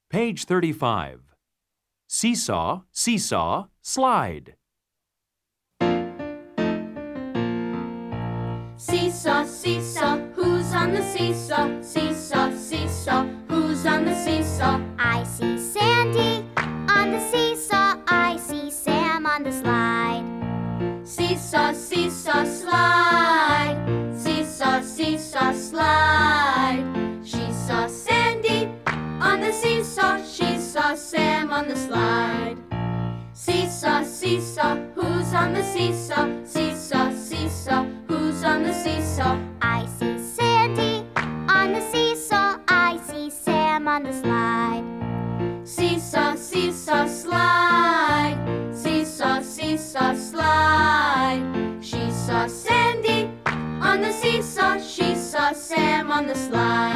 Page 35. Seesaw, seesaw, slide. Seesaw, seesaw, who's on the seesaw? Seesaw, seesaw, who's on the seesaw? I see Sandy on the seesaw. I see Sam on the slide. Seesaw, seesaw, slide. Seesaw, seesaw, slide. She saw Sandy on the seesaw. She saw Sam on the slide. Seesaw, seesaw, who's on the seesaw? Seesaw, seesaw, who's on the seesaw? I see Sandy on the seesaw. I see Sam on the slide. Seesaw, seesaw, slide. Seesaw, seesaw, slide. She saw Sandy on the seesaw. She saw Sam on the slide.